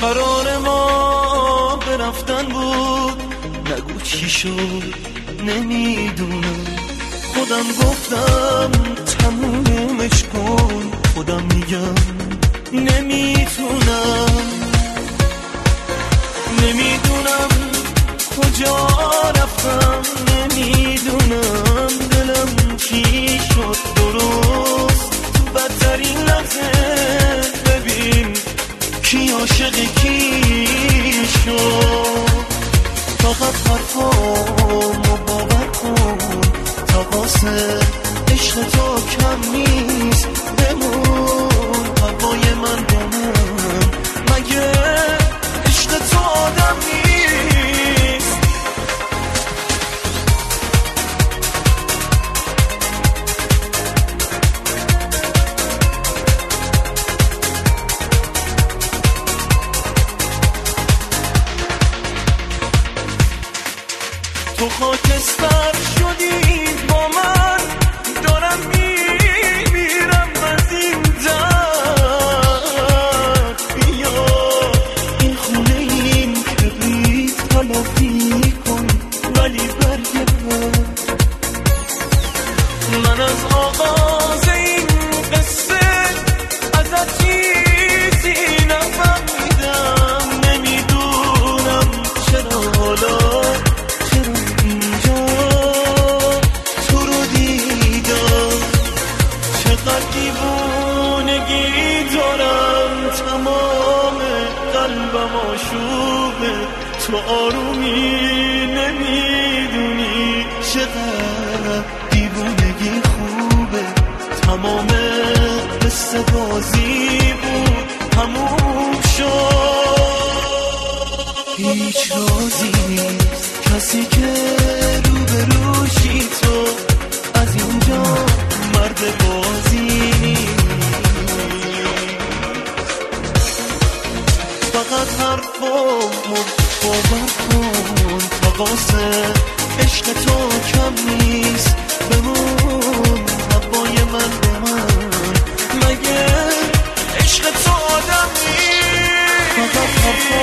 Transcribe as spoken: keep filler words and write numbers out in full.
قرار ما برفتن بود، نگو چی شد نمیدونم. خودم گفتم تمومش کن، خودم میگم نمیتونم. نمیدونم کجا رفتم، نمیدونم دلم چی شد. درست تو بدترین لحظه ببین کی عاشق کی شد. فقط حرفامو باور کن، تا واسه عشق تو کم نیست. بمون هوای من با من، مگه عشق تو آدم نیست؟ تو خاکستر شدی با من، دارم میمیرم از این درد. بیا این خونه این کبریت تلافی کن، ولی برگرد. من از آغاز این قصه ازت چیزی نفهمیدم. نمیدونم چرا حالا دیوونگی دارم، تمام قلبم آشوبه. تو آرومی نمیدونی چقدر دیوونگی خوبه. تمام قصه بازی بود، تموم شد. هیچ رازی نیست کسی که روبروشی تو، از اینجا مرد بازی نیست. فقط حرفامو باور کن، تا واسه عشق تو کم نیست. بمون هوای من به من، مگه عشق تو آدم نیست؟ فقط حرفامو